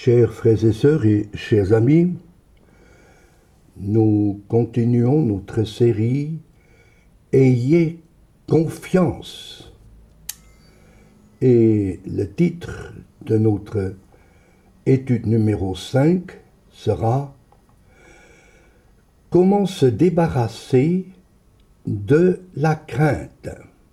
Chers frères et sœurs et chers amis, nous continuons notre série « Ayez confiance ». Et le titre de notre étude numéro 5 sera « Comment se débarrasser de la crainte ».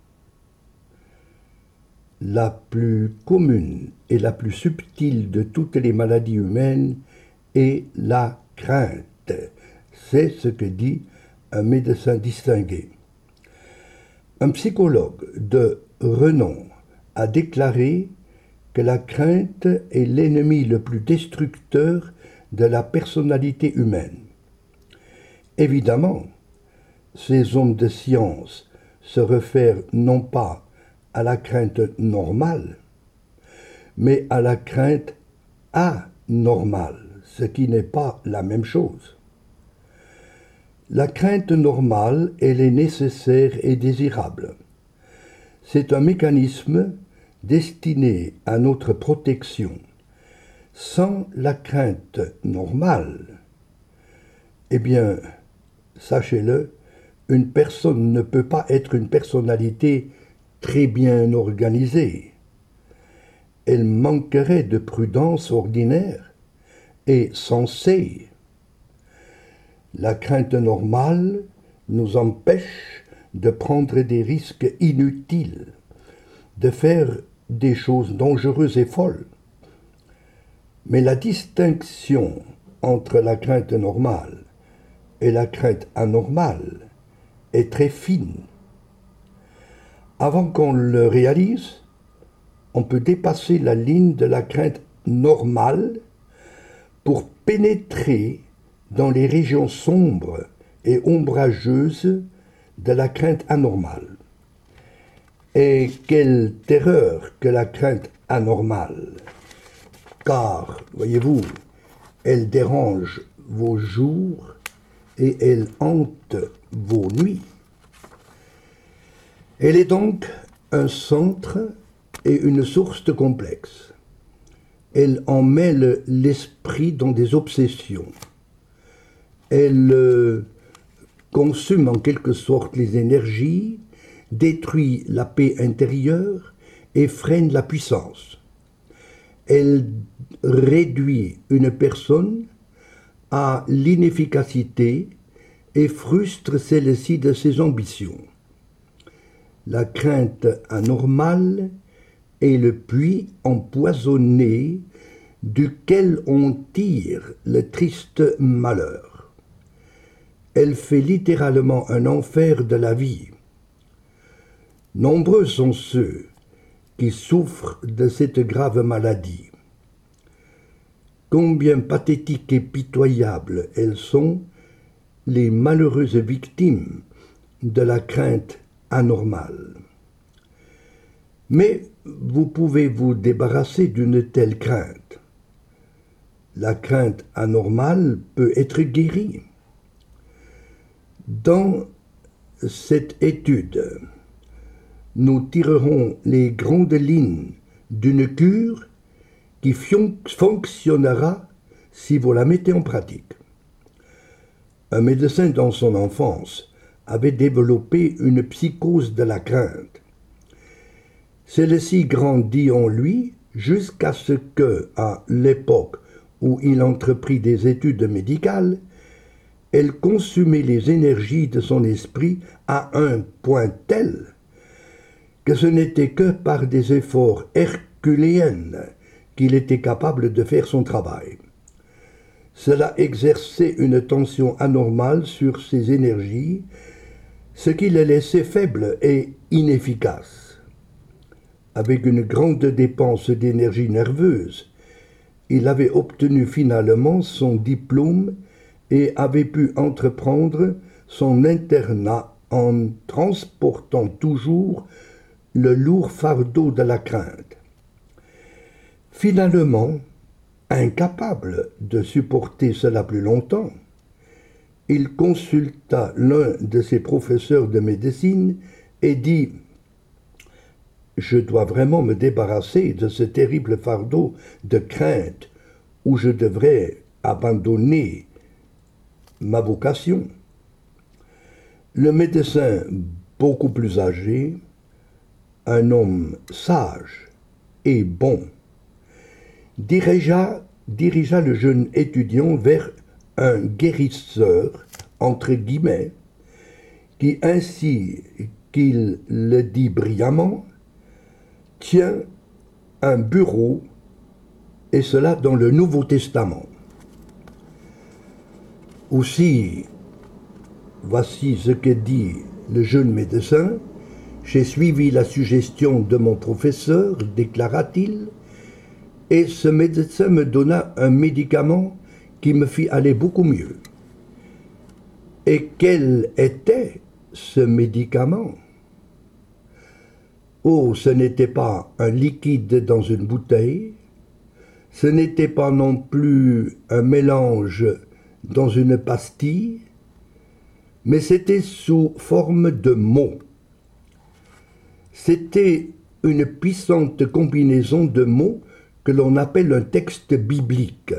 La plus commune et la plus subtile de toutes les maladies humaines est la crainte. C'est ce que dit un médecin distingué. Un psychologue de renom a déclaré que la crainte est l'ennemi le plus destructeur de la personnalité humaine. Évidemment, ces hommes de science se réfèrent non pas à la crainte normale, mais à la crainte anormale, ce qui n'est pas la même chose. La crainte normale, elle est nécessaire et désirable. C'est un mécanisme destiné à notre protection. Sans la crainte normale, eh bien, sachez-le, une personne ne peut pas être une personnalité très bien organisée. Elle manquerait de prudence ordinaire et sensée. La crainte normale nous empêche de prendre des risques inutiles, de faire des choses dangereuses et folles. Mais la distinction entre la crainte normale et la crainte anormale est très fine. Avant qu'on le réalise, on peut dépasser la ligne de la crainte normale pour pénétrer dans les régions sombres et ombrageuses de la crainte anormale. Et quelle terreur que la crainte anormale, car, voyez-vous, elle dérange vos jours et elle hante vos nuits. Elle est donc un centre et une source de complexe. Elle emmêle l'esprit dans des obsessions. Elle consume en quelque sorte les énergies, détruit la paix intérieure et freine la puissance. Elle réduit une personne à l'inefficacité et frustre celle-ci de ses ambitions. La crainte anormale est le puits empoisonné duquel on tire le triste malheur. Elle fait littéralement un enfer de la vie. Nombreux sont ceux qui souffrent de cette grave maladie. Combien pathétiques et pitoyables elles sont, les malheureuses victimes de la crainte anormale. Mais vous pouvez vous débarrasser d'une telle crainte. La crainte anormale peut être guérie. Dans cette étude, nous tirerons les grandes lignes d'une cure qui fonctionnera si vous la mettez en pratique. Un médecin dans son enfance avait développé une psychose de la crainte. Celle-ci grandit en lui jusqu'à ce que, à l'époque où il entreprit des études médicales, elle consumait les énergies de son esprit à un point tel que ce n'était que par des efforts herculéens qu'il était capable de faire son travail. Cela exerçait une tension anormale sur ses énergies, ce qui les laissait faibles et inefficaces. Avec une grande dépense d'énergie nerveuse, il avait obtenu finalement son diplôme et avait pu entreprendre son internat en transportant toujours le lourd fardeau de la crainte. Finalement, incapable de supporter cela plus longtemps, il consulta l'un de ses professeurs de médecine et dit « Je dois vraiment me débarrasser de ce terrible fardeau de crainte où je devrais abandonner ma vocation. Le médecin, beaucoup plus âgé, un homme sage et bon, dirigea le jeune étudiant vers un guérisseur, entre guillemets, qui, ainsi qu'il le dit brillamment, tient un bureau, et cela dans le Nouveau Testament. Aussi, voici ce que dit le jeune médecin. J'ai suivi la suggestion de mon professeur, déclara-t-il, et ce médecin me donna un médicament qui me fit aller beaucoup mieux. Et quel était ce médicament? Oh, ce n'était pas un liquide dans une bouteille, ce n'était pas non plus un mélange dans une pastille, mais c'était sous forme de mots. C'était une puissante combinaison de mots que l'on appelle un texte biblique.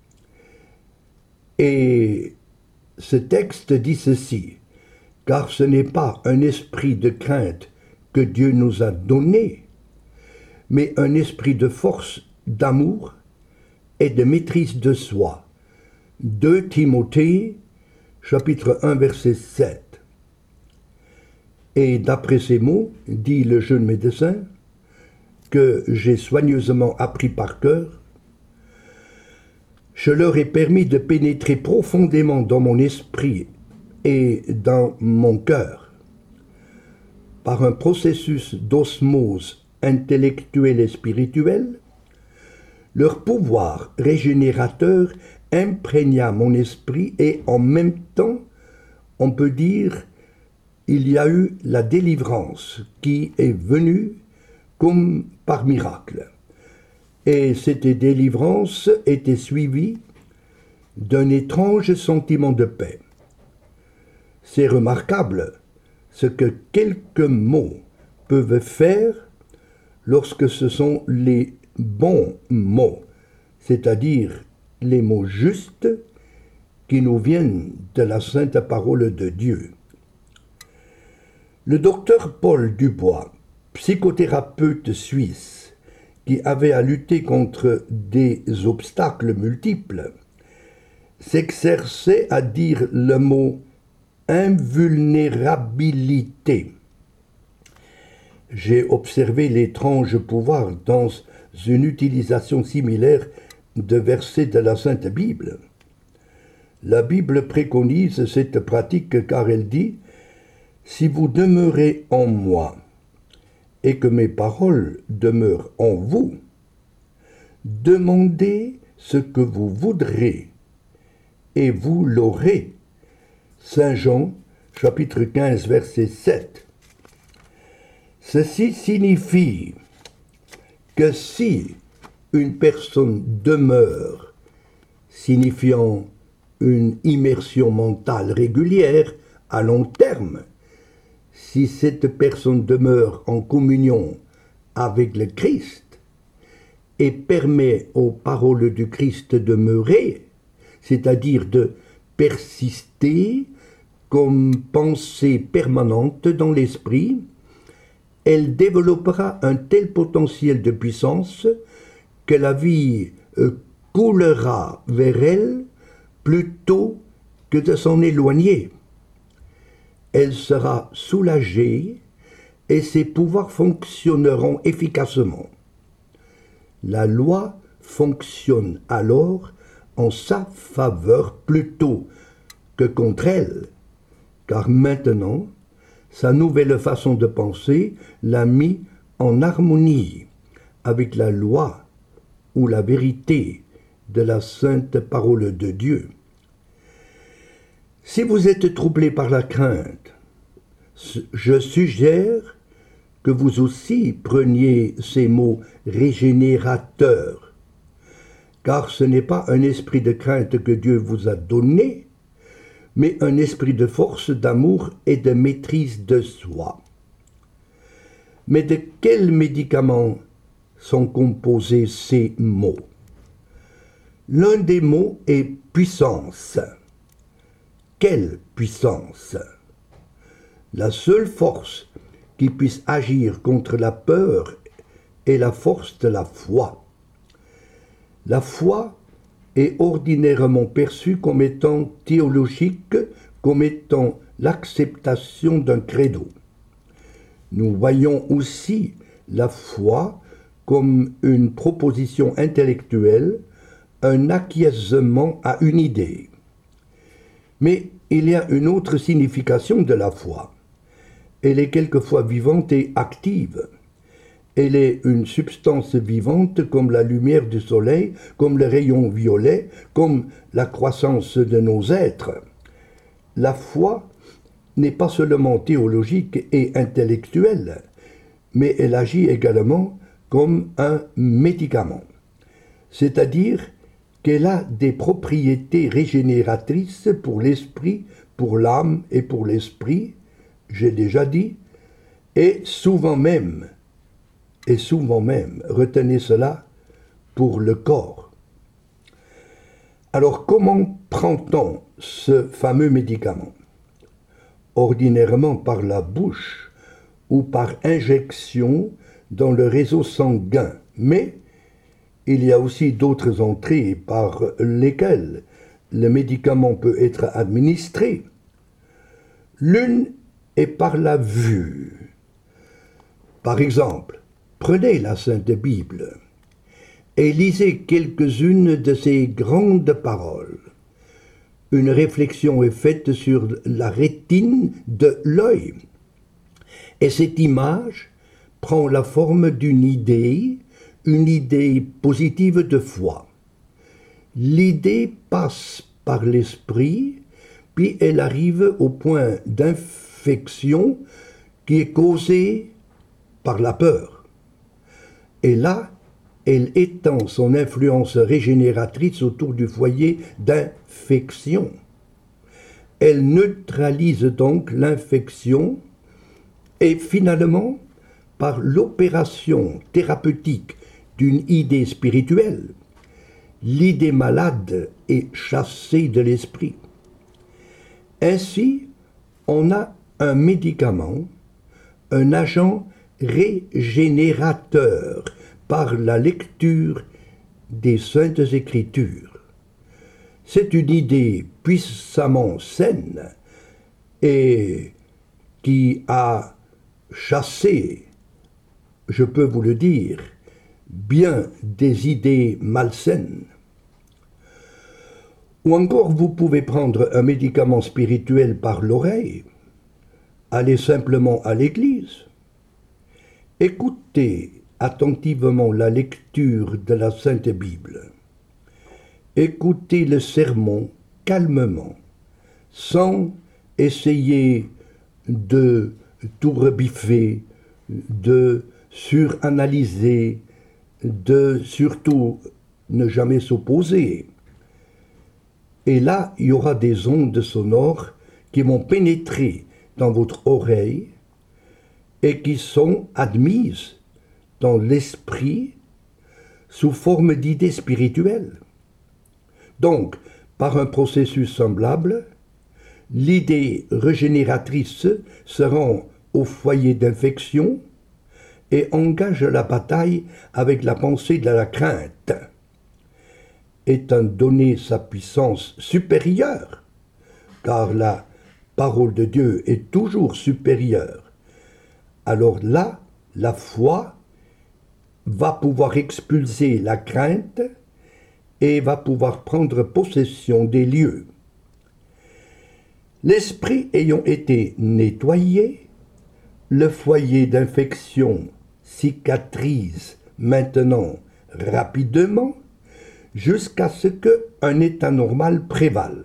Et ce texte dit ceci: car ce n'est pas un esprit de crainte que Dieu nous a donné, mais un esprit de force, d'amour et de maîtrise de soi. 2 Timothée, chapitre 1, verset 7. Et d'après ces mots, dit le jeune médecin, que j'ai soigneusement appris par cœur, je leur ai permis de pénétrer profondément dans mon esprit et dans mon cœur, par un processus d'osmose intellectuelle et spirituelle. Leur pouvoir régénérateur imprégna mon esprit et en même temps, on peut dire, il y a eu la délivrance qui est venue comme par miracle. Et cette délivrance était suivie d'un étrange sentiment de paix. C'est remarquable ce que quelques mots peuvent faire lorsque ce sont les bons mots, c'est-à-dire les mots justes qui nous viennent de la sainte parole de Dieu. Le docteur Paul Dubois, psychothérapeute suisse, qui avait à lutter contre des obstacles multiples, s'exerçait à dire le mot invulnérabilité. J'ai observé l'étrange pouvoir dans une utilisation similaire de versets de la Sainte Bible. La Bible préconise cette pratique car elle dit « Si vous demeurez en moi et que mes paroles demeurent en vous, demandez ce que vous voudrez et vous l'aurez. » Saint Jean, chapitre 15, verset 7. Ceci signifie que si une personne demeure, signifiant une immersion mentale régulière à long terme, si cette personne demeure en communion avec le Christ et permet aux paroles du Christ de demeurer, c'est-à-dire de persister comme pensée permanente dans l'esprit, elle développera un tel potentiel de puissance que la vie coulera vers elle plutôt que de s'en éloigner. Elle sera soulagée et ses pouvoirs fonctionneront efficacement. La loi fonctionne alors en sa faveur plutôt que contre elle, car maintenant, sa nouvelle façon de penser l'a mis en harmonie avec la loi ou la vérité de la sainte parole de Dieu. Si vous êtes troublé par la crainte, je suggère que vous aussi preniez ces mots régénérateurs, car ce n'est pas un esprit de crainte que Dieu vous a donné, mais un esprit de force, d'amour et de maîtrise de soi. Mais de quels médicaments sont composés ces mots? L'un des mots est puissance. Quelle puissance? La seule force qui puisse agir contre la peur est la force de la foi. La foi est ordinairement perçue comme étant théologique, comme étant l'acceptation d'un credo. Nous voyons aussi la foi comme une proposition intellectuelle, un acquiescement à une idée. Mais il y a une autre signification de la foi. Elle est quelquefois vivante et active. Elle est une substance vivante comme la lumière du soleil, comme le rayon violet, comme la croissance de nos êtres. La foi n'est pas seulement théologique et intellectuelle, mais elle agit également comme un médicament. C'est-à-dire qu'elle a des propriétés régénératrices pour l'esprit, pour l'âme et pour l'esprit, j'ai déjà dit, et souvent même, retenez cela, pour le corps. Alors comment prend-on ce fameux médicament? Ordinairement par la bouche ou par injection dans le réseau sanguin, mais il y a aussi d'autres entrées par lesquelles le médicament peut être administré. L'une est par la vue. Par exemple, prenez la Sainte Bible et lisez quelques-unes de ces grandes paroles. Une réflexion est faite sur la rétine de l'œil. Et cette image prend la forme d'une idée positive de foi. L'idée passe par l'esprit, puis elle arrive au point d'infection qui est causée par la peur. Et là, elle étend son influence régénératrice autour du foyer d'infection. Elle neutralise donc l'infection et finalement, par l'opération thérapeutique d'une idée spirituelle, l'idée malade est chassée de l'esprit. Ainsi, on a un médicament, un agent régénérateur par la lecture des Saintes Écritures. C'est une idée puissamment saine et qui a chassé, je peux vous le dire, bien des idées malsaines. Ou encore, vous pouvez prendre un médicament spirituel par l'oreille, allez simplement à l'église, écoutez attentivement la lecture de la Sainte Bible, écoutez le sermon calmement, sans essayer de tout rebiffer, de suranalyser, de surtout ne jamais s'opposer. Et là, il y aura des ondes sonores qui vont pénétrer dans votre oreille et qui sont admises dans l'esprit sous forme d'idées spirituelles. Donc, par un processus semblable, l'idée régénératrice se rend au foyer d'infection et engage la bataille avec la pensée de la crainte. Étant donné sa puissance supérieure, car la parole de Dieu est toujours supérieure, alors là, la foi va pouvoir expulser la crainte et va pouvoir prendre possession des lieux. L'esprit ayant été nettoyé, le foyer d'infection cicatrise maintenant rapidement jusqu'à ce qu'un état normal prévale.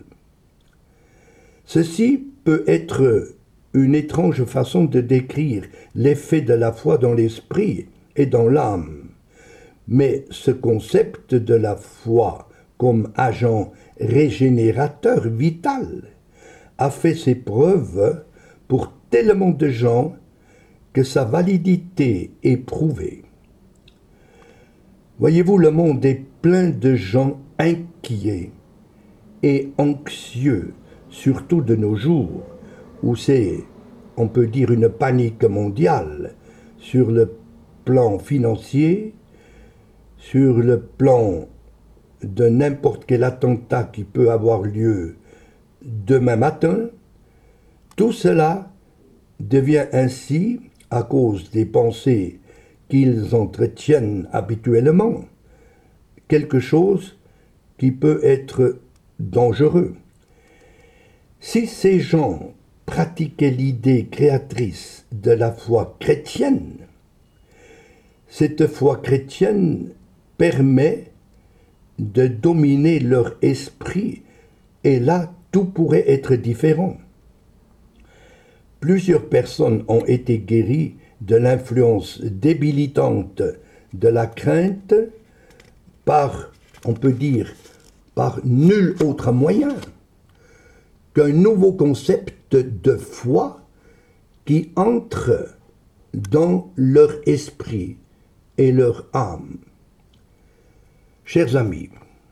Ceci peut être une étrange façon de décrire l'effet de la foi dans l'esprit et dans l'âme, mais ce concept de la foi comme agent régénérateur vital a fait ses preuves pour tellement de gens que sa validité est prouvée. Voyez-vous, le monde est plein de gens inquiets et anxieux, surtout de nos jours, où c'est, on peut dire, une panique mondiale sur le plan financier, sur le plan de n'importe quel attentat qui peut avoir lieu demain matin. Tout cela devient ainsi, à cause des pensées qu'ils entretiennent habituellement, quelque chose qui peut être dangereux. Si ces gens pratiquaient l'idée créatrice de la foi chrétienne, cette foi chrétienne permet de dominer leur esprit, et là, tout pourrait être différent. Plusieurs personnes ont été guéries de l'influence débilitante de la crainte par, on peut dire, par nul autre moyen qu'un nouveau concept de foi qui entre dans leur esprit et leur âme. Chers amis,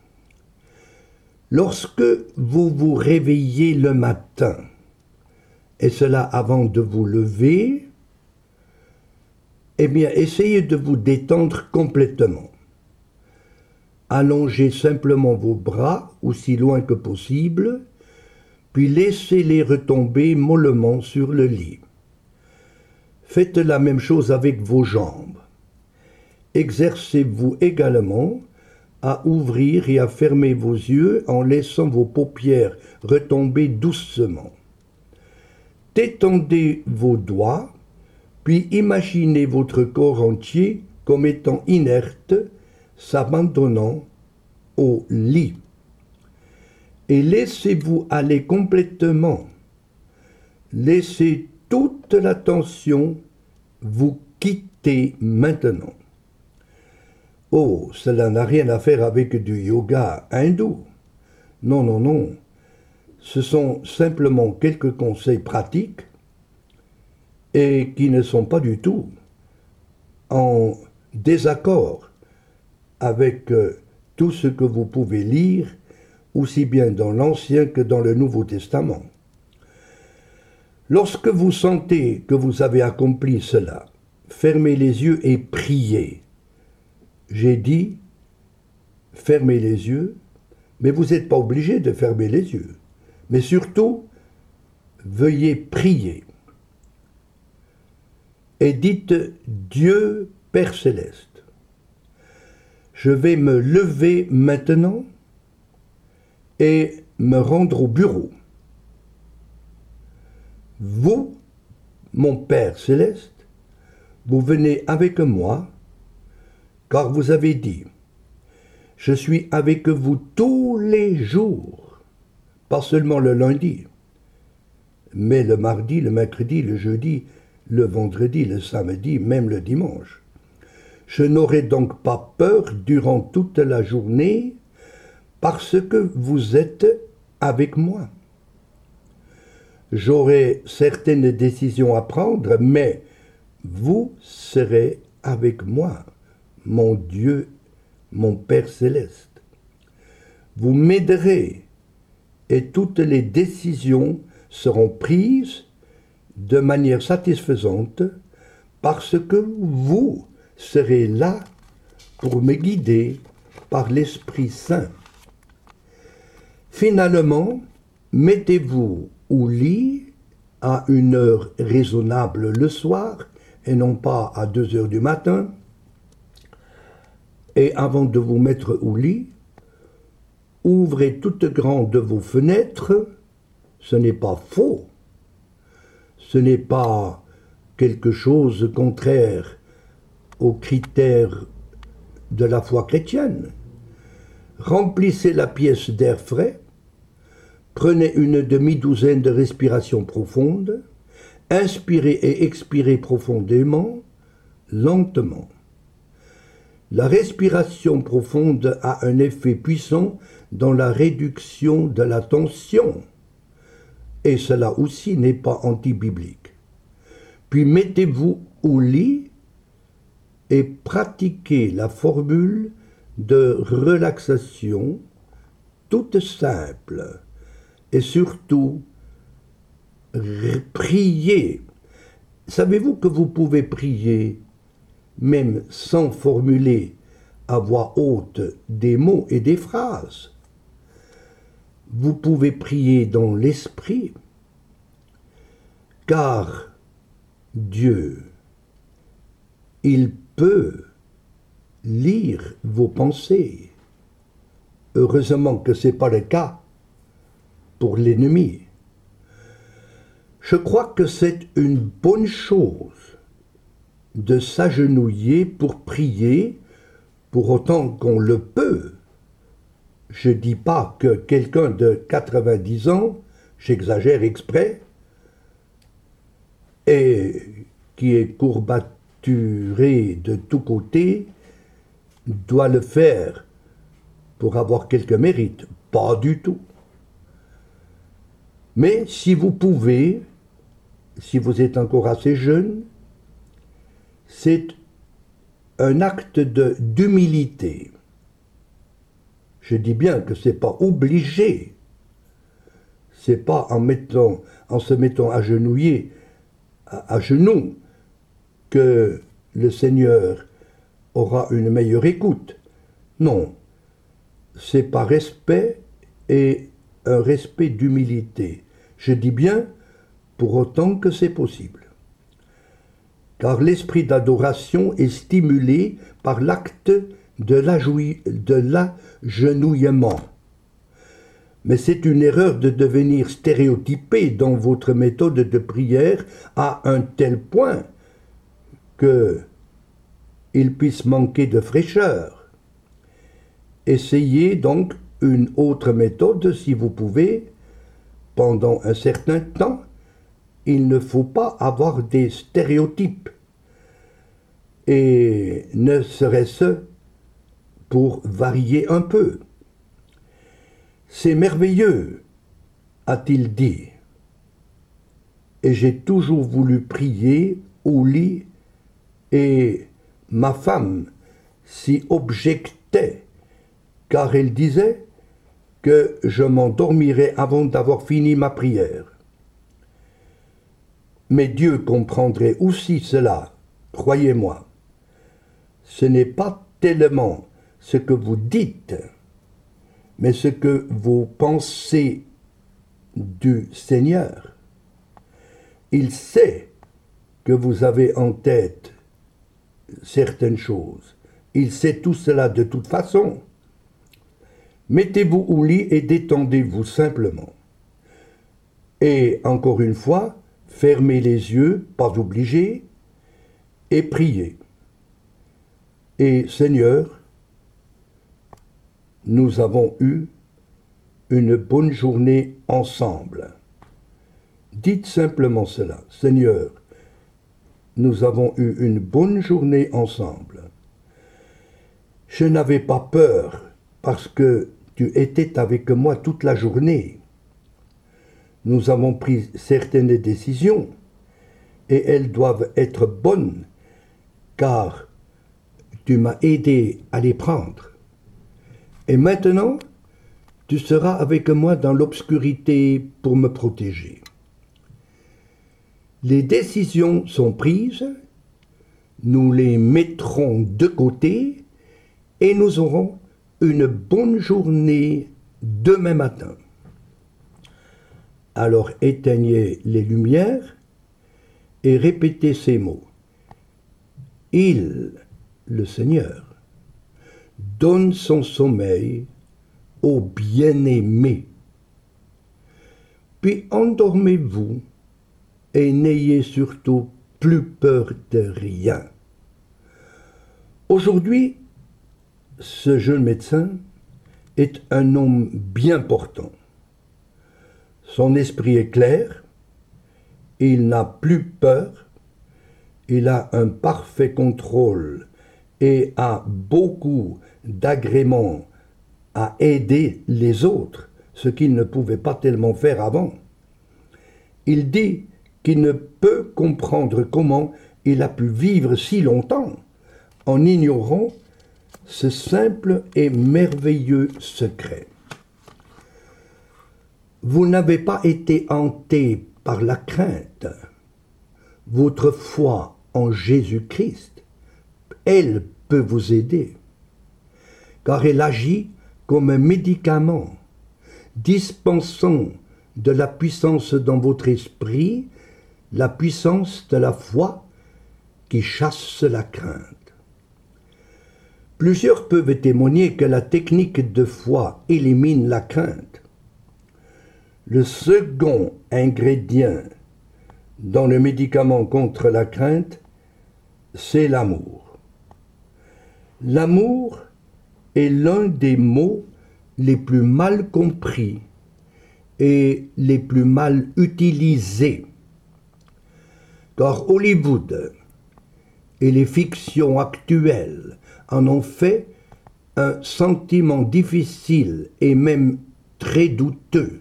lorsque vous vous réveillez le matin, et cela avant de vous lever, eh bien, essayez de vous détendre complètement. Allongez simplement vos bras aussi loin que possible, puis laissez-les retomber mollement sur le lit. Faites la même chose avec vos jambes. Exercez-vous également à ouvrir et à fermer vos yeux en laissant vos paupières retomber doucement. Détendez vos doigts, puis imaginez votre corps entier comme étant inerte, s'abandonnant au lit. Et laissez-vous aller complètement. Laissez toute la tension vous quitter maintenant. Oh, cela n'a rien à faire avec du yoga hindou. Non, non, non. Ce sont simplement quelques conseils pratiques et qui ne sont pas du tout en désaccord avec tout ce que vous pouvez lire, aussi bien dans l'Ancien que dans le Nouveau Testament. Lorsque vous sentez que vous avez accompli cela, fermez les yeux et priez. J'ai dit, fermez les yeux, mais vous n'êtes pas obligé de fermer les yeux. Mais surtout, veuillez prier. Et dites, Dieu Père Céleste, je vais me lever maintenant et me rendre au bureau. Vous, mon Père Céleste, vous venez avec moi, car vous avez dit, je suis avec vous tous les jours, pas seulement le lundi, mais le mardi, le mercredi, le jeudi, le vendredi, le samedi, même le dimanche. Je n'aurai donc pas peur durant toute la journée parce que vous êtes avec moi. J'aurai certaines décisions à prendre, mais vous serez avec moi, mon Dieu, mon Père Céleste. Vous m'aiderez et toutes les décisions seront prises de manière satisfaisante parce que vous serez là pour me guider par l'Esprit Saint. Finalement, mettez-vous au lit à une heure raisonnable le soir et non pas à 2 heures du matin. Et avant de vous mettre au lit, ouvrez toutes grandes vos fenêtres. Ce n'est pas faux. Ce n'est pas quelque chose contraire aux critères de la foi chrétienne. Remplissez la pièce d'air frais, prenez une demi-douzaine de respirations profondes, inspirez et expirez profondément, lentement. La respiration profonde a un effet puissant dans la réduction de la tension, et cela aussi n'est pas anti-biblique. Puis mettez-vous au lit et pratiquez la formule de relaxation toute simple et surtout prier. Savez-vous que vous pouvez prier même sans formuler à voix haute des mots et des phrases? Vous pouvez prier dans l'esprit, car Dieu, il peut lire vos pensées. Heureusement que ce n'est pas le cas pour l'ennemi. Je crois que c'est une bonne chose de s'agenouiller pour prier, pour autant qu'on le peut. Je ne dis pas que quelqu'un de 90 ans, j'exagère exprès, et qui est courbaturé de tous côtés, doit le faire pour avoir quelque mérite. Pas du tout. Mais si vous pouvez, si vous êtes encore assez jeune, c'est un acte d'humilité. Je dis bien que ce n'est pas obligé. Ce n'est pas en se mettant à genoux que le Seigneur aura une meilleure écoute. Non, c'est par respect et un respect d'humilité. Je dis bien pour autant que c'est possible. Car l'esprit d'adoration est stimulé par l'acte de l'agenouillement. Mais c'est une erreur de devenir stéréotypé dans votre méthode de prière à un tel point qu'il puisse manquer de fraîcheur. Essayez donc une autre méthode si vous pouvez. Pendant un certain temps, il ne faut pas avoir des stéréotypes. Et ne serait-ce pour varier un peu. C'est merveilleux, a-t-il dit. Et j'ai toujours voulu prier au lit, et ma femme s'y objectait, car elle disait que je m'endormirais avant d'avoir fini ma prière. Mais Dieu comprendrait aussi cela, croyez-moi. Ce n'est pas tellement ce que vous dites, mais ce que vous pensez du Seigneur. Il sait que vous avez en tête certaines choses. Il sait tout cela de toute façon. Mettez-vous au lit et détendez-vous simplement. Et encore une fois, fermez les yeux, pas obligé, et priez. Et Seigneur, nous avons eu une bonne journée ensemble. Dites simplement cela. Seigneur, nous avons eu une bonne journée ensemble. Je n'avais pas peur parce que tu étais avec moi toute la journée. Nous avons pris certaines décisions et elles doivent être bonnes car tu m'as aidé à les prendre. Et maintenant, tu seras avec moi dans l'obscurité pour me protéger. Les décisions sont prises, nous les mettrons de côté et nous aurons une bonne journée demain matin. Alors éteignez les lumières et répétez ces mots. Il, le Seigneur, donne son sommeil au bien-aimé. Puis endormez-vous et n'ayez surtout plus peur de rien. Aujourd'hui, ce jeune médecin est un homme bien portant. Son esprit est clair, il n'a plus peur, il a un parfait contrôle et a beaucoup d'agrément à aider les autres, ce qu'il ne pouvait pas tellement faire avant. Il dit qu'il ne peut comprendre comment il a pu vivre si longtemps en ignorant ce simple et merveilleux secret. Vous n'avez pas été hanté par la crainte. Votre foi en Jésus-Christ, elle peut vous aider, car elle agit comme un médicament, dispensant de la puissance dans votre esprit, la puissance de la foi qui chasse la crainte. Plusieurs peuvent témoigner que la technique de foi élimine la crainte. Le second ingrédient dans le médicament contre la crainte, c'est l'amour. L'amour est l'un des mots les plus mal compris et les plus mal utilisés. Car Hollywood et les fictions actuelles en ont fait un sentiment difficile et même très douteux.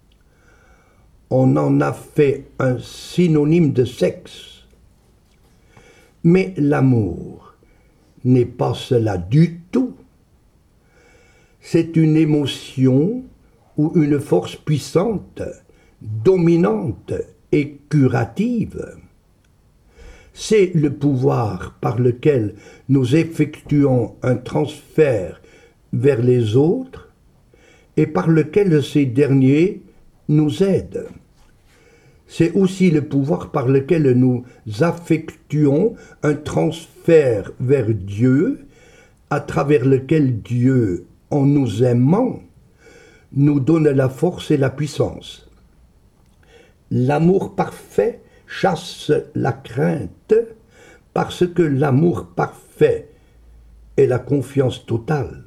On en a fait un synonyme de sexe. Mais l'amour n'est pas cela du tout. C'est une émotion ou une force puissante, dominante et curative. C'est le pouvoir par lequel nous effectuons un transfert vers les autres et par lequel ces derniers nous aident. C'est aussi le pouvoir par lequel nous affectuons un transfert vers Dieu, à travers lequel Dieu, en nous aimant, nous donne la force et la puissance. L'amour parfait chasse la crainte parce que l'amour parfait est la confiance totale.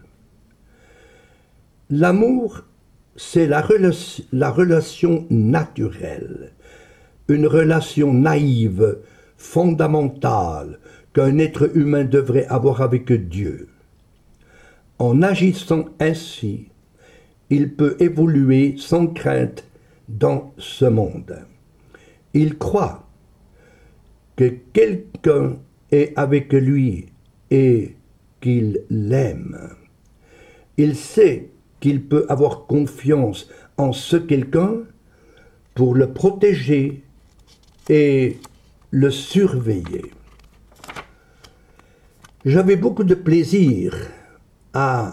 L'amour, c'est la relation naturelle, une relation naïve, fondamentale, qu'un être humain devrait avoir avec Dieu. En agissant ainsi, il peut évoluer sans crainte dans ce monde. Il croit que quelqu'un est avec lui et qu'il l'aime. Il sait qu'il peut avoir confiance en ce quelqu'un pour le protéger et le surveiller. J'avais beaucoup de plaisir à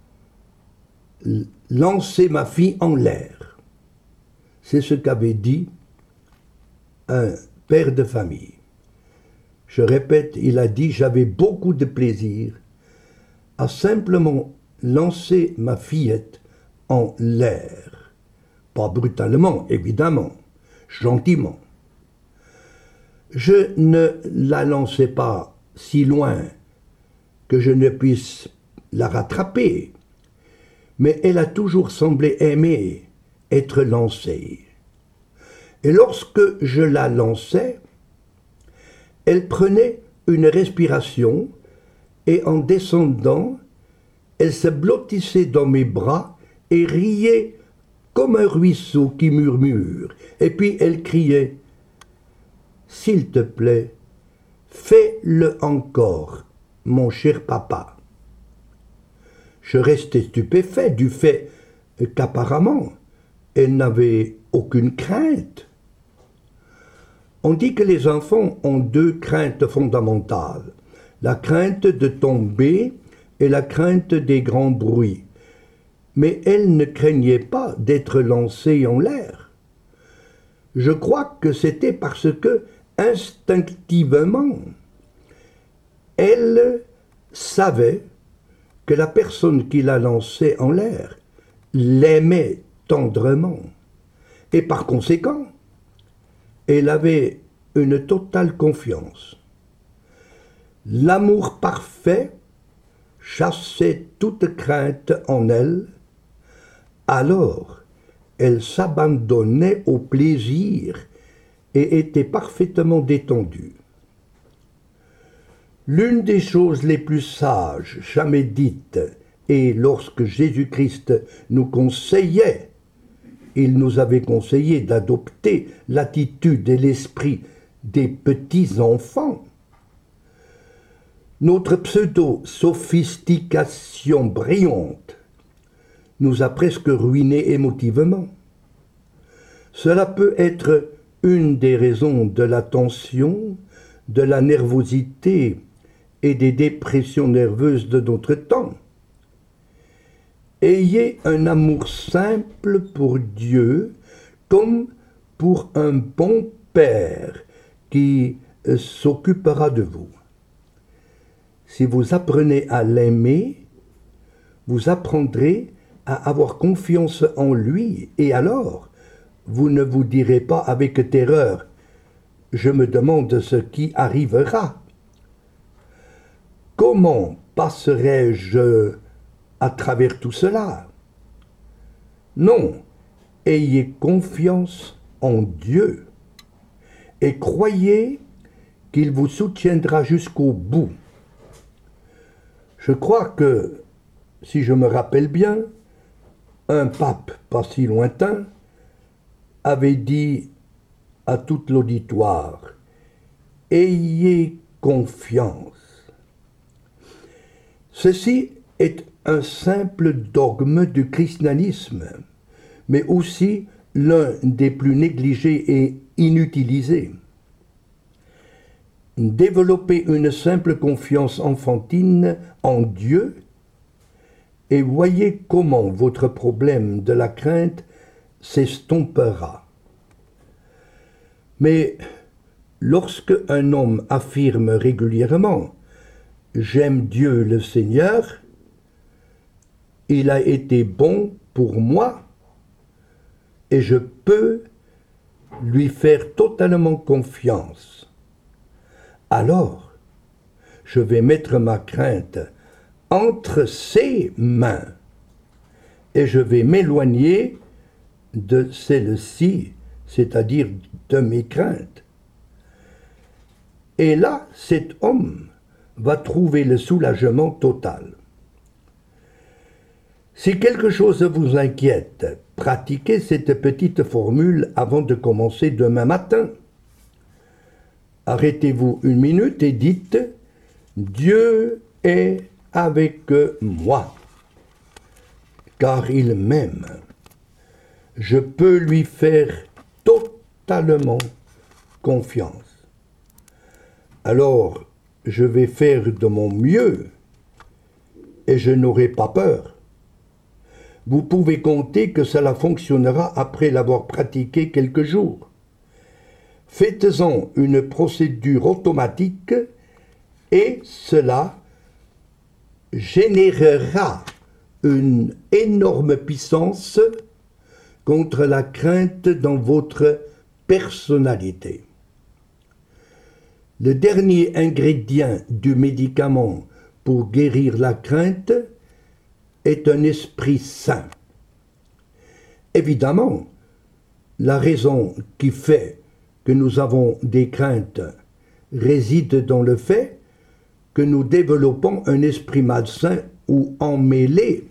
lancer ma fille en l'air. C'est ce qu'avait dit un père de famille. Je répète, il a dit, j'avais beaucoup de plaisir à simplement lancer ma fillette en l'air. Pas brutalement, évidemment, gentiment. Je ne la lançais pas si loin que je ne puisse la rattraper, mais elle a toujours semblé aimer être lancée. Et lorsque je la lançais, elle prenait une respiration et en descendant, elle se blottissait dans mes bras et riait comme un ruisseau qui murmure. Et puis elle criait « S'il te plaît, fais-le encore, mon cher papa. » Je restais stupéfait du fait qu'apparemment, elle n'avait aucune crainte. On dit que les enfants ont deux craintes fondamentales, la crainte de tomber et la crainte des grands bruits. Mais elle ne craignait pas d'être lancée en l'air. Je crois que c'était parce que, instinctivement, elle savait que la personne qui la lançait en l'air l'aimait tendrement. Et par conséquent, elle avait une totale confiance. L'amour parfait chassait toute crainte en elle, alors elle s'abandonnait au plaisir et était parfaitement détendue. L'une des choses les plus sages jamais dites est lorsque Jésus-Christ nous conseillait, il nous avait conseillé d'adopter l'attitude et l'esprit des petits enfants. Notre pseudo-sophistication brillante nous a presque ruinés émotivement. Cela peut être une des raisons de la tension, de la nervosité et des dépressions nerveuses de notre temps. Ayez un amour simple pour Dieu comme pour un bon père qui s'occupera de vous. Si vous apprenez à l'aimer, vous apprendrez à avoir confiance en lui et alors vous ne vous direz pas avec terreur « Je me demande ce qui arrivera ». Comment passerai-je à travers tout cela? Non, ayez confiance en Dieu et croyez qu'il vous soutiendra jusqu'au bout. Je crois que, si je me rappelle bien, un pape pas si lointain avait dit à tout l'auditoire « Ayez confiance ». Ceci est un simple dogme du christianisme, mais aussi l'un des plus négligés et inutilisés. Développez une simple confiance enfantine en Dieu et voyez comment votre problème de la crainte s'estompera. Mais lorsque un homme affirme régulièrement « J'aime Dieu le Seigneur », il a été bon pour moi et je peux lui faire totalement confiance. Alors, je vais mettre ma crainte entre ses mains et je vais m'éloigner de celle-ci, c'est-à-dire de mes craintes. Et là, cet homme va trouver le soulagement total. Si quelque chose vous inquiète, pratiquez cette petite formule avant de commencer demain matin. Arrêtez-vous une minute et dites « Dieu est avec moi, car il m'aime. Je peux lui faire totalement confiance. Alors, je vais faire de mon mieux et je n'aurai pas peur. » Vous pouvez compter que cela fonctionnera après l'avoir pratiqué quelques jours. Faites-en une procédure automatique et cela générera une énorme puissance contre la crainte dans votre personnalité. Le dernier ingrédient du médicament pour guérir la crainte est un esprit saint. Évidemment, la raison qui fait que nous avons des craintes réside dans le fait que nous développons un esprit malsain ou emmêlé.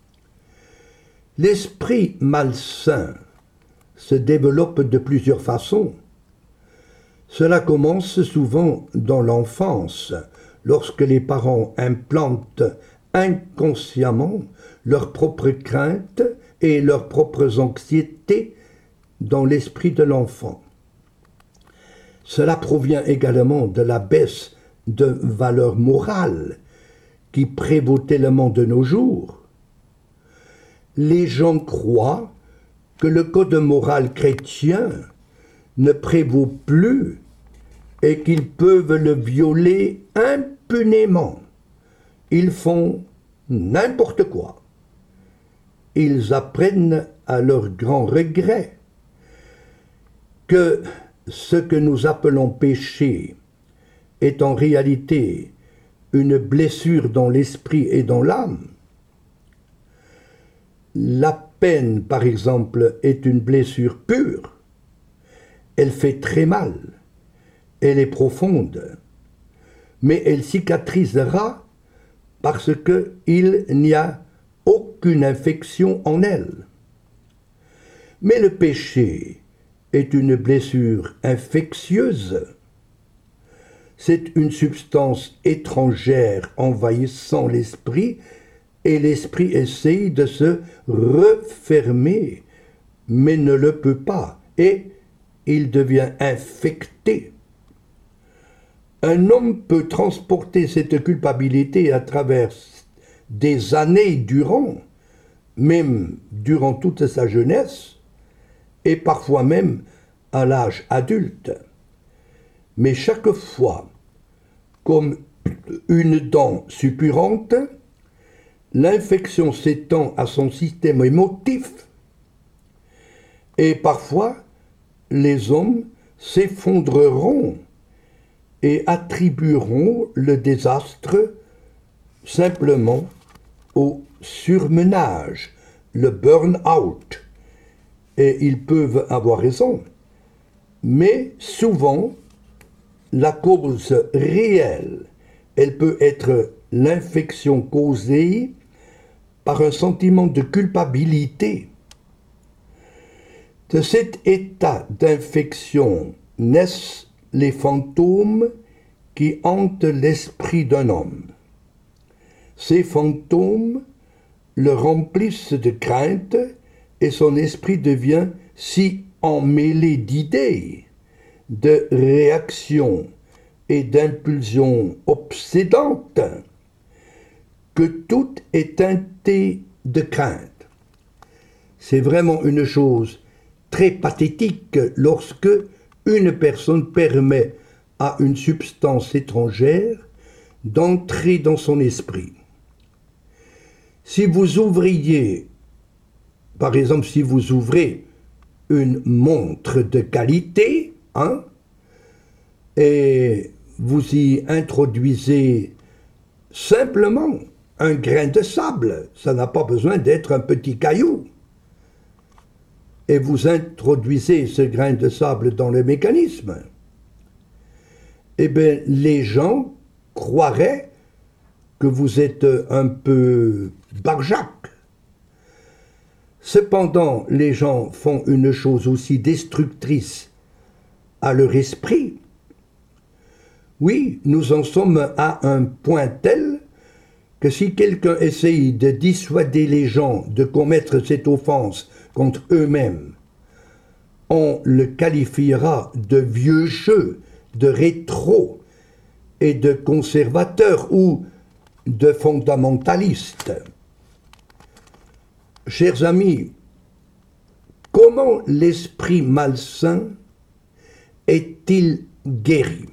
L'esprit malsain se développe de plusieurs façons. Cela commence souvent dans l'enfance, lorsque les parents implantent inconsciemment leurs propres craintes et leurs propres anxiétés dans l'esprit de l'enfant. Cela provient également de la baisse de valeurs morales qui prévaut tellement de nos jours. Les gens croient que le code moral chrétien ne prévaut plus et qu'ils peuvent le violer impunément. Ils font n'importe quoi. Ils apprennent à leur grand regret que ce que nous appelons péché est en réalité une blessure dans l'esprit et dans l'âme. La peine, par exemple, est une blessure pure. Elle fait très mal. Elle est profonde. Mais elle cicatrisera parce qu'il n'y a aucune infection en elle. Mais le péché est une blessure infectieuse. c'est une substance étrangère envahissant l'esprit, et l'esprit essaye de se refermer, mais ne le peut pas, et il devient infecté. Un homme peut transporter cette culpabilité à travers des années durant, même durant toute sa jeunesse, et parfois même à l'âge adulte. Mais chaque fois, comme une dent suppurante, l'infection s'étend à son système émotif, et parfois les hommes s'effondreront et attribueront le désastre simplement au surmenage, le burn-out. Et ils peuvent avoir raison. Mais souvent, la cause réelle, elle peut être l'infection causée par un sentiment de culpabilité. De cet état d'infection naissent les fantômes qui hantent l'esprit d'un homme. Ces fantômes le remplissent de crainte et son esprit devient si emmêlé d'idées, de réactions et d'impulsions obsédantes que tout est teinté de crainte. C'est vraiment une chose très pathétique lorsque une personne permet à une substance étrangère d'entrer dans son esprit. Si vous ouvriez, par exemple, si vous ouvrez une montre de qualité, et vous y introduisez simplement un grain de sable, ça n'a pas besoin d'être un petit caillou, et vous introduisez ce grain de sable dans le mécanisme, eh bien, les gens croiraient que vous êtes un peu barjac. Cependant, les gens font une chose aussi destructrice à leur esprit. Oui, nous en sommes à un point tel que si quelqu'un essaye de dissuader les gens de commettre cette offense contre eux-mêmes, on le qualifiera de vieux jeu, de rétro et de conservateur ou de fondamentaliste. Chers amis, comment l'esprit malsain est-il guéri?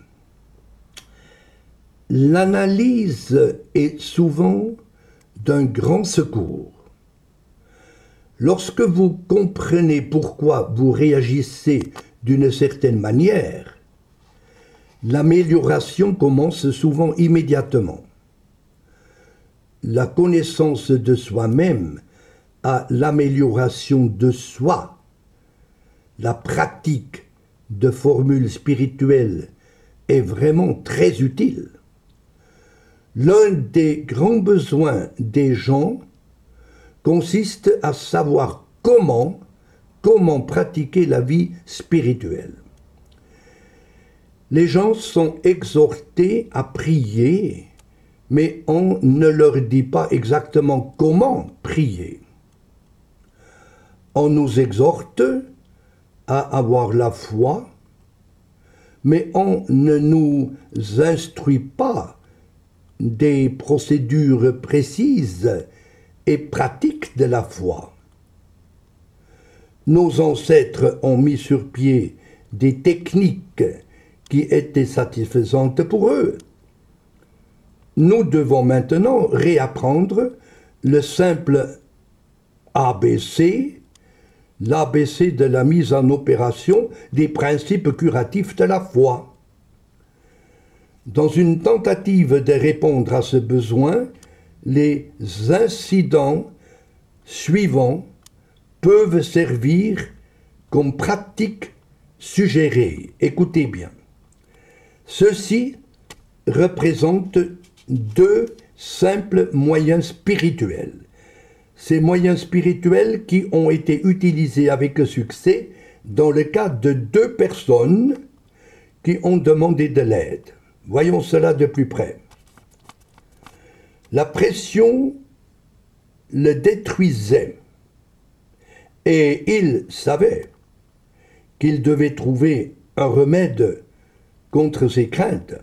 L'analyse est souvent d'un grand secours. Lorsque vous comprenez pourquoi vous réagissez d'une certaine manière, l'amélioration commence souvent immédiatement. La connaissance de soi-même à l'amélioration de soi, la pratique de formules spirituelles est vraiment très utile. L'un des grands besoins des gens consiste à savoir comment pratiquer la vie spirituelle. Les gens sont exhortés à prier, mais on ne leur dit pas exactement comment prier. On nous exhorte à avoir la foi, mais on ne nous instruit pas des procédures précises et pratiques de la foi. Nos ancêtres ont mis sur pied des techniques qui étaient satisfaisantes pour eux. Nous devons maintenant réapprendre le simple ABC, l'ABC de la mise en opération des principes curatifs de la foi. Dans une tentative de répondre à ce besoin, les incidents suivants peuvent servir comme pratique suggérée. Écoutez bien. Ceci représente deux simples moyens spirituels. Ces moyens spirituels qui ont été utilisés avec succès dans le cas de deux personnes qui ont demandé de l'aide. Voyons cela de plus près. La pression le détruisait et il savait qu'il devait trouver un remède contre ses craintes.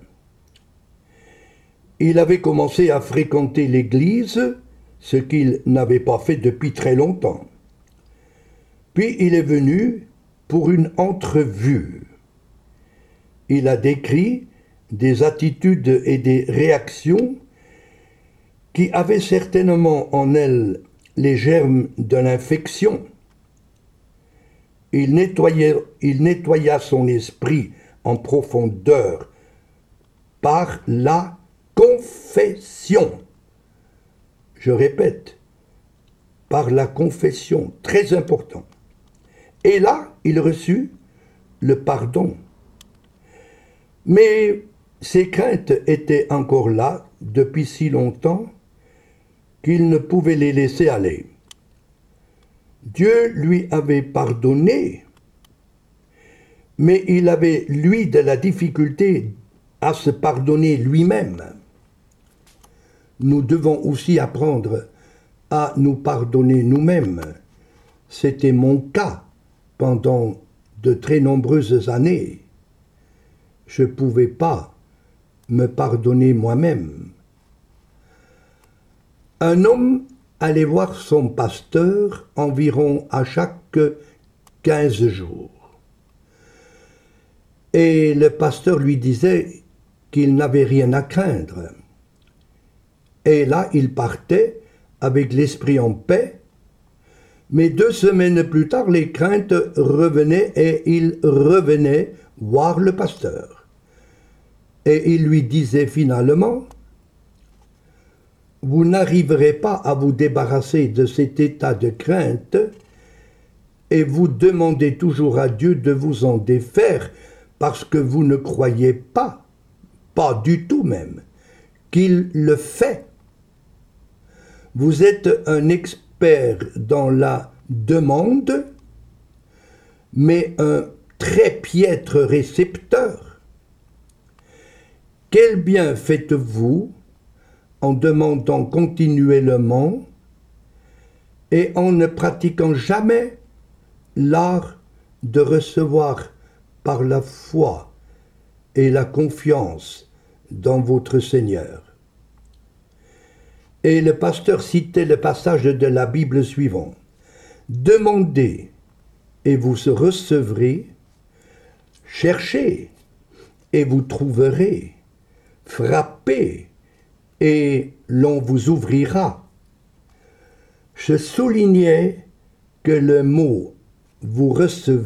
Il avait commencé à fréquenter l'église, ce qu'il n'avait pas fait depuis très longtemps. Puis il est venu pour une entrevue. Il a décrit des attitudes et des réactions qui avaient certainement en elles les germes de l'infection. Il nettoya son esprit en profondeur par la confession. Je répète, par la confession, très important. Et là, il reçut le pardon. Mais ses craintes étaient encore là depuis si longtemps qu'il ne pouvait les laisser aller. Dieu lui avait pardonné, mais il avait, lui, de la difficulté à se pardonner lui-même. Nous devons aussi apprendre à nous pardonner nous-mêmes. C'était mon cas pendant de très nombreuses années. Je ne pouvais pas me pardonner moi-même. Un homme allait voir son pasteur environ à chaque 15 jours. Et le pasteur lui disait qu'il n'avait rien à craindre. Et là, il partait avec l'esprit en paix, mais 2 semaines plus tard, les craintes revenaient et il revenait voir le pasteur. Et il lui disait finalement, « Vous n'arriverez pas à vous débarrasser de cet état de crainte et vous demandez toujours à Dieu de vous en défaire parce que vous ne croyez pas du tout même, qu'il le fait. Vous êtes un expert dans la demande, mais un très piètre récepteur. Quel bien faites-vous en demandant continuellement et en ne pratiquant jamais l'art de recevoir par la foi et la confiance dans votre Seigneur. » Et le pasteur citait le passage de la Bible suivant. « Demandez et vous recevrez, cherchez et vous trouverez, frappez et l'on vous ouvrira. » Je soulignais que le mot « vous recevrez »,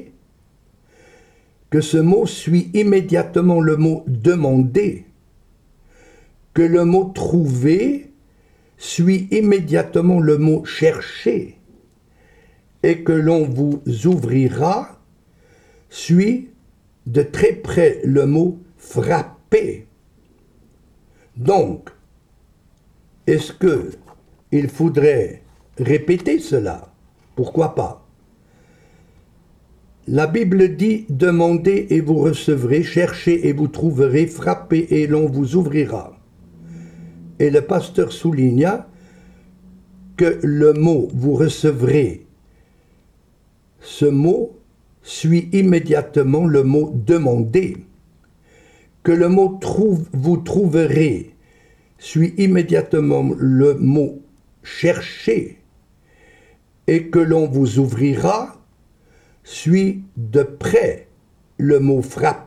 que ce mot suit immédiatement le mot « demander », que le mot « trouver » suit immédiatement le mot « chercher » et que l'on vous ouvrira suit de très près le mot « frapper ». Donc, est-ce qu'il faudrait répéter cela? Pourquoi pas? La Bible dit « Demandez et vous recevrez, cherchez et vous trouverez, frappez et l'on vous ouvrira ». Et le pasteur souligna que le mot « vous recevrez », ce mot suit immédiatement le mot « demander », que le mot « vous trouverez » suit immédiatement le mot « chercher » et que l'on vous ouvrira suit de près le mot « frapper ».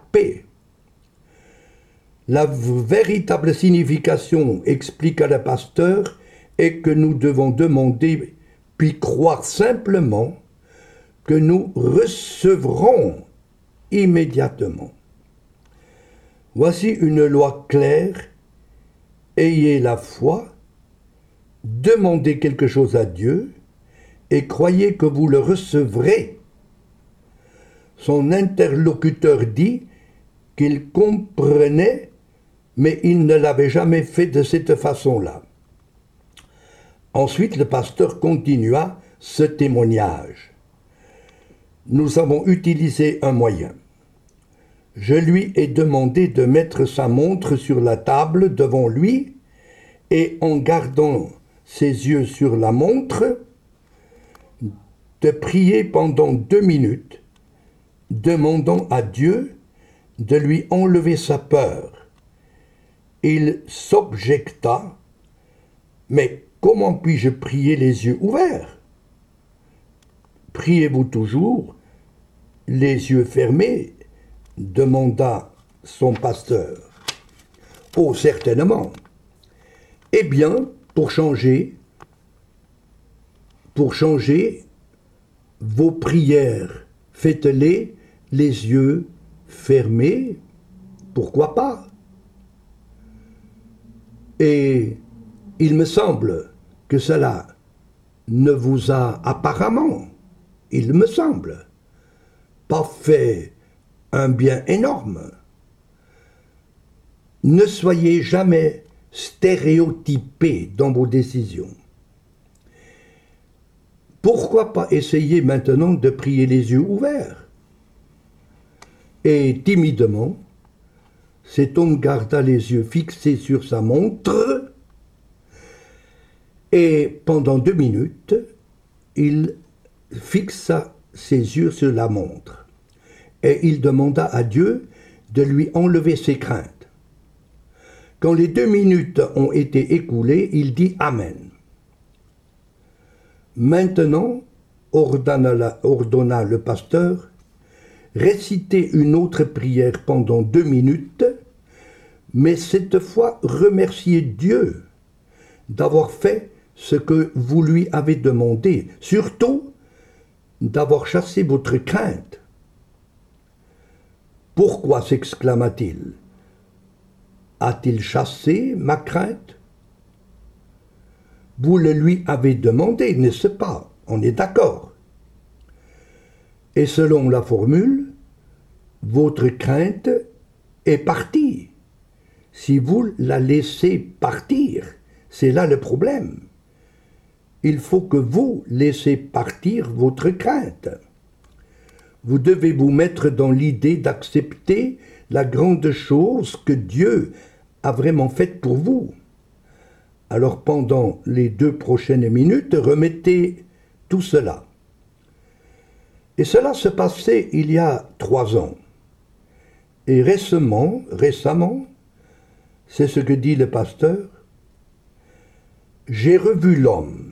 La véritable signification, expliqua le pasteur, est que nous devons demander puis croire simplement que nous recevrons immédiatement. Voici une loi claire. Ayez la foi, demandez quelque chose à Dieu et croyez que vous le recevrez. Son interlocuteur dit qu'il comprenait, mais il ne l'avait jamais fait de cette façon-là. Ensuite, le pasteur continua ce témoignage. Nous avons utilisé un moyen. Je lui ai demandé de mettre sa montre sur la table devant lui et en gardant ses yeux sur la montre, de prier pendant 2 minutes, demandant à Dieu de lui enlever sa peur. Il s'objecta, mais comment puis-je prier les yeux ouverts? Priez-vous toujours les yeux fermés? Demanda son pasteur. Oh, certainement. Eh bien, pour changer vos prières, faites-les les yeux fermés, pourquoi pas? Et il me semble que cela ne vous a apparemment, il me semble, pas fait un bien énorme. Ne soyez jamais stéréotypés dans vos décisions. Pourquoi pas essayer maintenant de prier les yeux ouverts? Et timidement, cet homme garda les yeux fixés sur sa montre et pendant 2 minutes, il fixa ses yeux sur la montre et il demanda à Dieu de lui enlever ses craintes. Quand les 2 minutes ont été écoulées, il dit Amen. Maintenant, ordonna le pasteur, récitez une autre prière pendant 2 minutes, mais cette fois remerciez Dieu d'avoir fait ce que vous lui avez demandé, surtout d'avoir chassé votre crainte. Pourquoi s'exclama-t-il? A-t-il chassé ma crainte? Vous le lui avez demandé, n'est-ce pas? On est d'accord. Et selon la formule, votre crainte est partie. Si vous la laissez partir, c'est là le problème. Il faut que vous laissez partir votre crainte. Vous devez vous mettre dans l'idée d'accepter la grande chose que Dieu a vraiment faite pour vous. Alors pendant les 2 prochaines minutes, remettez tout cela. Et cela se passait il y a 3 ans. Et récemment, c'est ce que dit le pasteur, j'ai revu l'homme.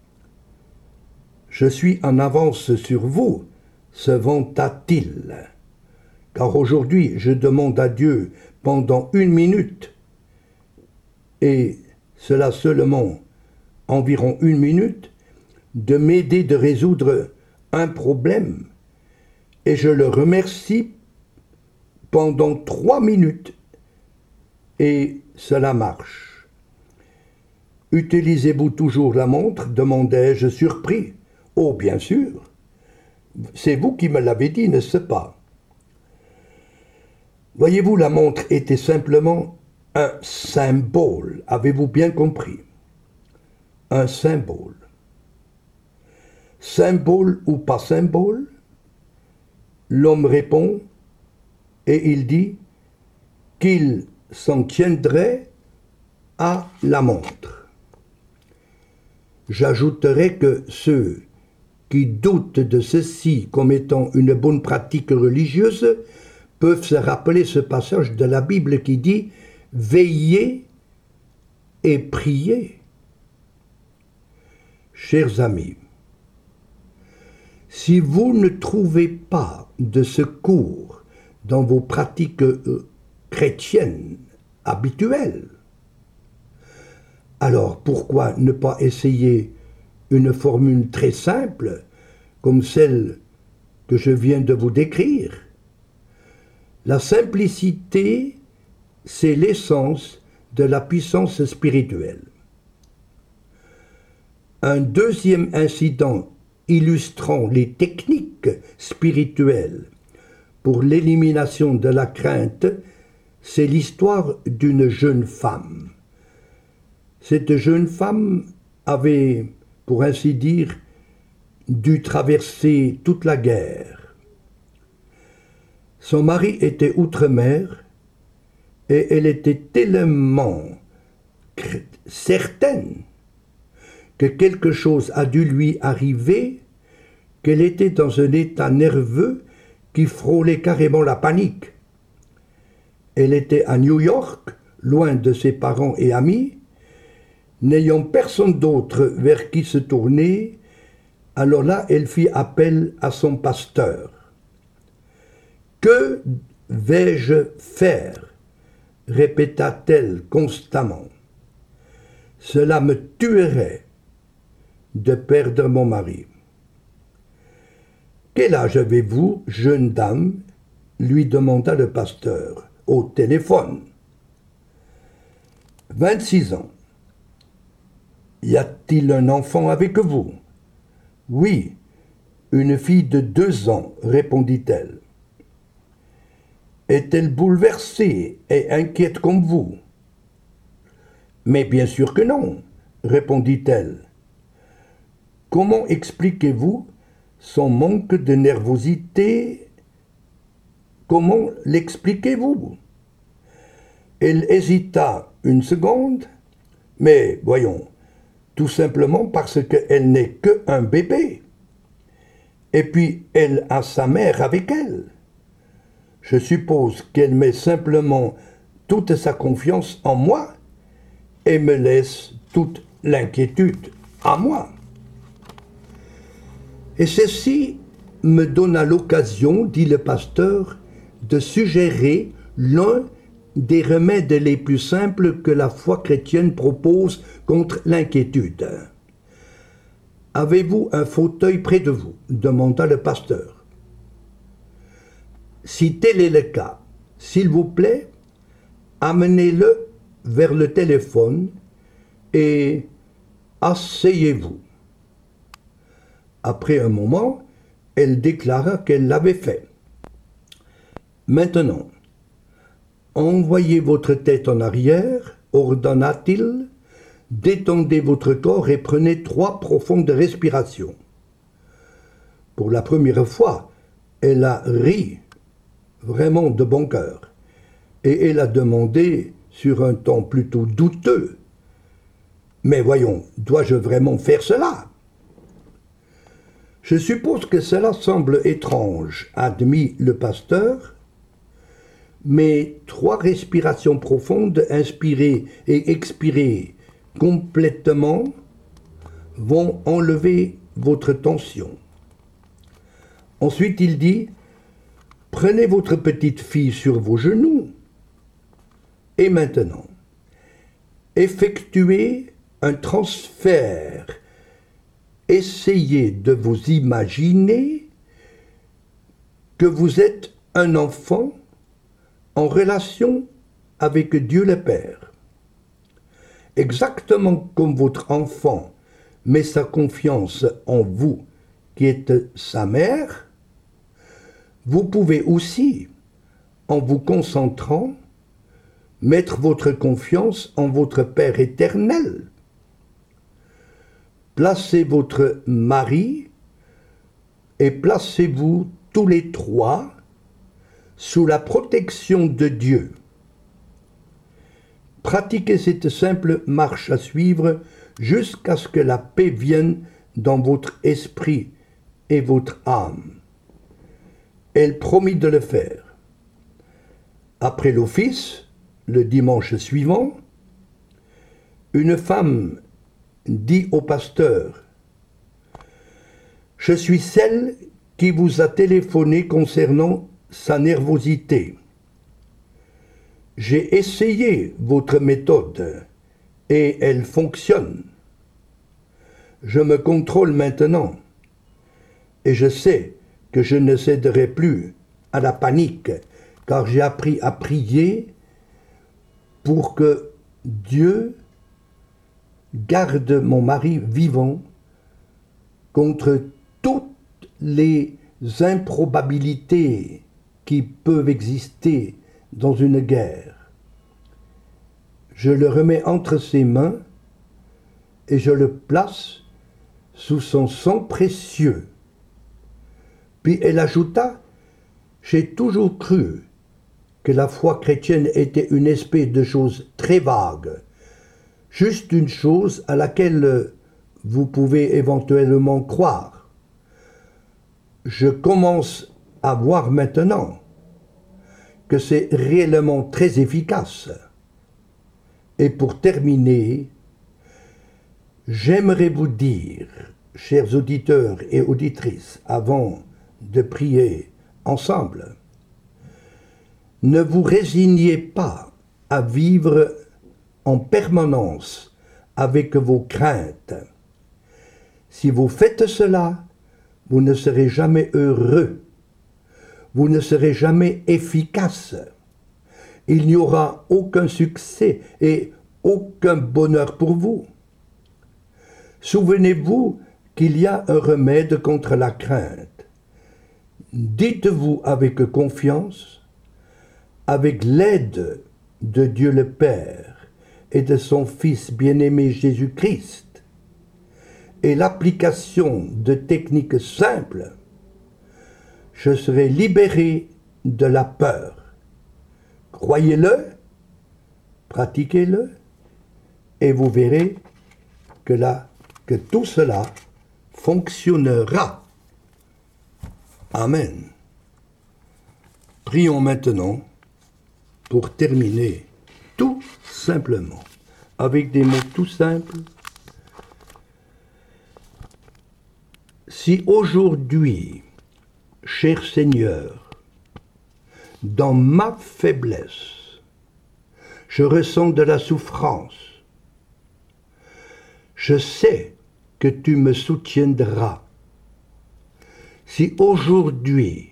Je suis en avance sur vous, se vanta-t-il. Car aujourd'hui, je demande à Dieu pendant 1 minute, et cela seulement environ 1 minute, de m'aider de résoudre un problème. Et je le remercie pendant 3 minutes. Et cela marche. Utilisez-vous toujours la montre? Demandai-je surpris. Oh, bien sûr. C'est vous qui me l'avez dit, n'est-ce pas? Voyez-vous, la montre était simplement un symbole. Avez-vous bien compris? Un symbole. Symbole ou pas symbole? L'homme répond et il dit qu'il s'en tiendrait à la montre. J'ajouterai que ceux qui doutent de ceci comme étant une bonne pratique religieuse peuvent se rappeler ce passage de la Bible qui dit « Veillez et priez ». Chers amis, si vous ne trouvez pas de secours dans vos pratiques chrétiennes habituelles, alors pourquoi ne pas essayer une formule très simple comme celle que je viens de vous décrire? La simplicité, c'est l'essence de la puissance spirituelle. Un deuxième incident illustrant les techniques spirituelles pour l'élimination de la crainte, c'est l'histoire d'une jeune femme. Cette jeune femme avait, pour ainsi dire, dû traverser toute la guerre. Son mari était outre-mer et elle était tellement certaine que quelque chose a dû lui arriver qu'elle était dans un état nerveux qui frôlait carrément la panique. Elle était à New York, loin de ses parents et amis, n'ayant personne d'autre vers qui se tourner. Alors là, elle fit appel à son pasteur. « Que vais-je faire ?» répéta-t-elle constamment. « Cela me tuerait de perdre mon mari. »« Quel âge avez-vous, jeune dame ?» lui demanda le pasteur au téléphone. « 26 ans. »« Y a-t-il un enfant avec vous ?»« Oui, une fille de 2 ans, répondit-elle. » « Est-elle bouleversée et inquiète comme vous ?»« Mais bien sûr que non, répondit-elle. » « Comment expliquez-vous son manque de nervosité ? Comment l'expliquez-vous ?» Elle hésita une seconde, mais voyons, tout simplement parce qu'elle n'est qu'un bébé. Et puis elle a sa mère avec elle. Je suppose qu'elle met simplement toute sa confiance en moi et me laisse toute l'inquiétude à moi. Et ceci me donna l'occasion, dit le pasteur, de suggérer l'un des remèdes les plus simples que la foi chrétienne propose contre l'inquiétude. « Avez-vous un fauteuil près de vous ?» demanda le pasteur. « Si tel est le cas, s'il vous plaît, amenez-le vers le téléphone et asseyez-vous. » Après un moment, elle déclara qu'elle l'avait fait. « Maintenant, envoyez votre tête en arrière, ordonna-t-il, détendez votre corps et prenez 3 profondes respirations. » Pour la première fois, elle a ri, vraiment de bon cœur, et elle a demandé, sur un ton plutôt douteux, « Mais voyons, dois-je vraiment faire cela ?» « Je suppose que cela semble étrange, admit le pasteur, mais 3 respirations profondes, inspirées et expirées complètement, vont enlever votre tension. » Ensuite, il dit, « Prenez votre petite fille sur vos genoux. Et maintenant, effectuez un transfert. Essayez de vous imaginer que vous êtes un enfant en relation avec Dieu le Père. Exactement comme votre enfant met sa confiance en vous, qui êtes sa mère, vous pouvez aussi, en vous concentrant, mettre votre confiance en votre Père éternel. Placez votre mari et placez-vous tous les 3 sous la protection de Dieu. Pratiquez cette simple marche à suivre jusqu'à ce que la paix vienne dans votre esprit et votre âme. Elle promit de le faire. Après l'office, le dimanche suivant, une femme dit au pasteur, « Je suis celle qui vous a téléphoné concernant sa nervosité. J'ai essayé votre méthode et elle fonctionne. Je me contrôle maintenant et je sais que je ne céderai plus à la panique car j'ai appris à prier pour que Dieu garde mon mari vivant contre toutes les improbabilités qui peuvent exister dans une guerre. Je le remets entre ses mains et je le place sous son sang précieux. » Puis elle ajouta, « J'ai toujours cru que la foi chrétienne était une espèce de chose très vague, juste une chose à laquelle vous pouvez éventuellement croire. Je commence à voir maintenant que c'est réellement très efficace. Et pour terminer, j'aimerais vous dire, chers auditeurs et auditrices, avant de prier ensemble, ne vous résignez pas à vivre en permanence avec vos craintes. Si vous faites cela, vous ne serez jamais heureux. Vous ne serez jamais efficace. Il n'y aura aucun succès et aucun bonheur pour vous. Souvenez-vous qu'il y a un remède contre la crainte. Dites-vous avec confiance, avec l'aide de Dieu le Père et de son Fils bien-aimé Jésus-Christ, et l'application de techniques simples, je serai libéré de la peur. Croyez-le, pratiquez-le, et vous verrez que tout cela fonctionnera. Amen. Prions maintenant pour terminer tout simplement, avec des mots tout simples. Si aujourd'hui, cher Seigneur, dans ma faiblesse, je ressens de la souffrance, je sais que tu me soutiendras. Si aujourd'hui,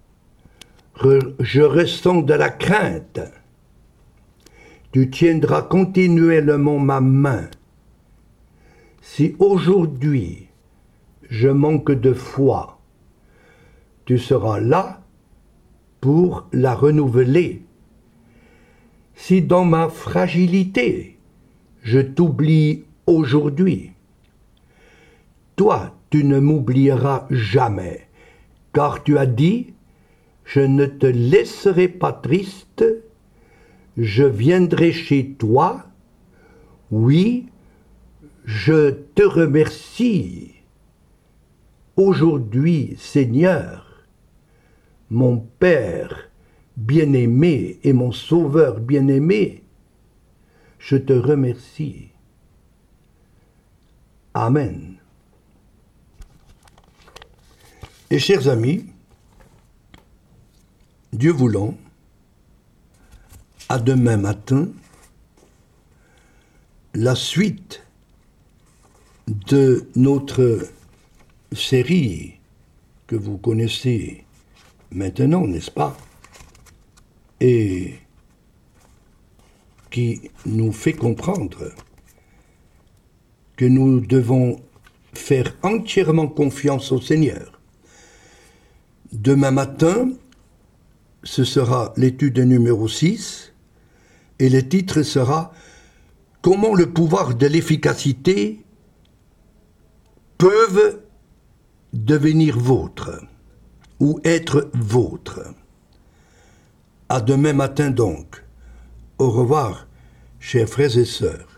je ressens de la crainte, tu tiendras continuellement ma main. Si aujourd'hui, je manque de foi, tu seras là pour la renouveler. Si dans ma fragilité, je t'oublie aujourd'hui, toi, tu ne m'oublieras jamais, car tu as dit, je ne te laisserai pas triste, je viendrai chez toi, oui, je te remercie. Aujourd'hui, Seigneur, mon Père bien-aimé et mon Sauveur bien-aimé, je te remercie. Amen. Et chers amis, Dieu voulant, à demain matin, la suite de notre série que vous connaissez maintenant, n'est-ce pas? Et qui nous fait comprendre que nous devons faire entièrement confiance au Seigneur. Demain matin, ce sera l'étude numéro 6, et le titre sera « Comment le pouvoir de l'efficacité peuvent devenir vôtre ou être vôtre ». À demain matin donc. Au revoir, chers frères et sœurs.